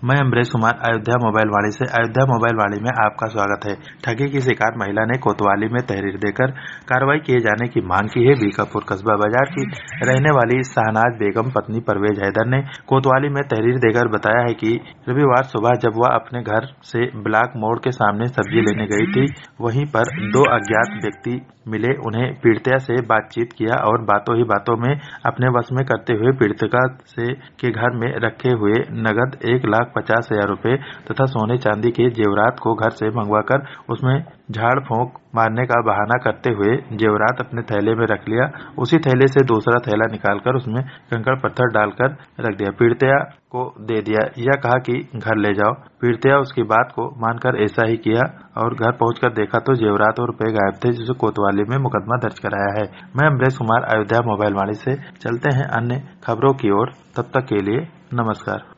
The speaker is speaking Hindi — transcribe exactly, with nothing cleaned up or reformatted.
मैं अमरेश कुमार अयोध्या मोबाइल वाणी से अयोध्या मोबाइल वाणी में आपका स्वागत है। ठगी की शिकार महिला ने कोतवाली में तहरीर देकर कार्रवाई किए जाने की मांग की है। बीकापुर कस्बा बाजार की रहने वाली शाहनाज बेगम पत्नी परवेज हैदर ने कोतवाली में तहरीर देकर बताया है कि रविवार सुबह जब वह अपने घर से ब्लॉक मोड़ के सामने सब्जी लेने गई थी, वहीं पर दो अज्ञात व्यक्ति मिले। उन्हें पीड़िता से बातचीत किया और बातों ही बातों में अपने वश में करते हुए पीड़िता से के घर में रखे हुए नगद एक लाख पचास हजार रूपए तथा सोने चांदी के जेवरात को घर से मंगवाकर उसमें झाड़ फूंक मारने का बहाना करते हुए जेवरात अपने थैले में रख लिया। उसी थैले से दूसरा थैला निकालकर उसमें कंकड़ पत्थर डालकर रख दिया, पीड़िता को दे दिया। यह कहा कि घर ले जाओ। पीड़िता उसकी बात को मानकर ऐसा ही किया और घर पहुंचकर देखा तो जेवरात और रुपए गायब थे, जिसे कोतवाली में मुकदमा दर्ज कराया है। मैं अमरेश कुमार अयोध्या मोबाइल वाणी से। चलते हैं अन्य खबरों की ओर, तब तक के लिए नमस्कार।